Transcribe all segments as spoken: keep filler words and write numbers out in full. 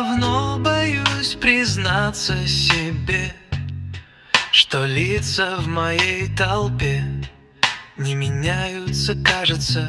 давно боюсь признаться себе, что лица в моей толпе не меняются, кажется.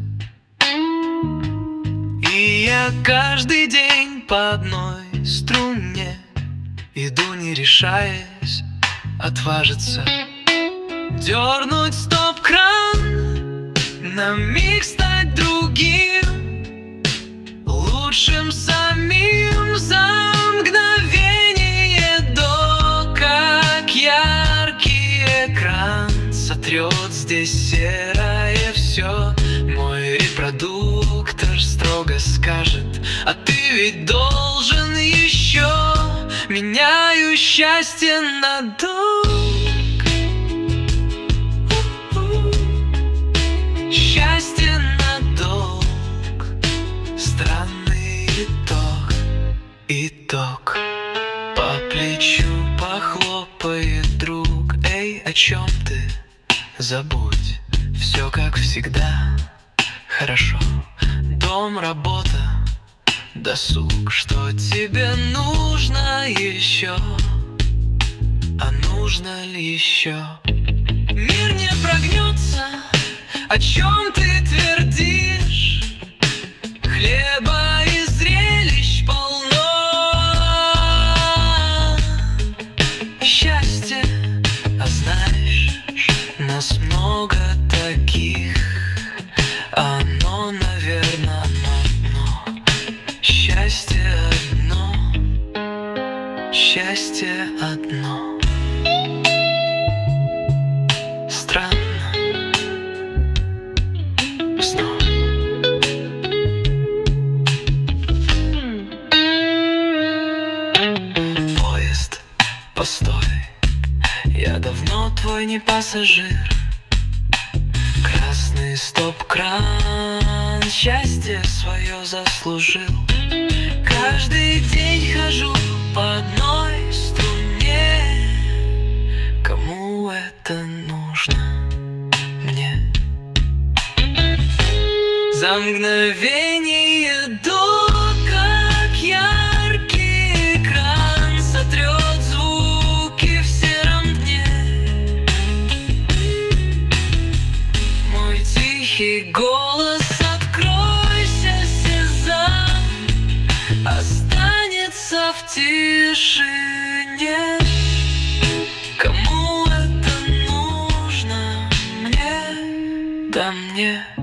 И я каждый день по одной струне иду, не решаясь отважиться дернуть стоп-кран, на миг стать другим, лучшим самим за мгновение до, как яркий экран сотрет здесь серое все. Мой репродуктор строго скажет: а ты ведь должен еще. Меняю счастье на долг, счастье на долг. Странный итог, итог. По плечу похлопает друг: эй, о чем ты? Забудь, все как всегда хорошо. Дом, работа, досуг. Что тебе нужно еще? А нужно ли еще? Мир не прогнется, о чем ты твердишь? Хлеба и зрелищ полно. Счастье, а знаешь, нас много таких. Оно, наверное, одно. Счастье одно, счастье одно. Странно, снова. Поезд, постой, я давно твой не пассажир. Красный стоп-кран счастье свое заслужил. Каждый день хожу по одной струне. Кому это нужно? Мне. За мгновение до, как яркий экран сотрет звуки в сером дне. Мой тихий голос: откройся, сезам, останется в тишине. Кому это нужно? Мне, да мне.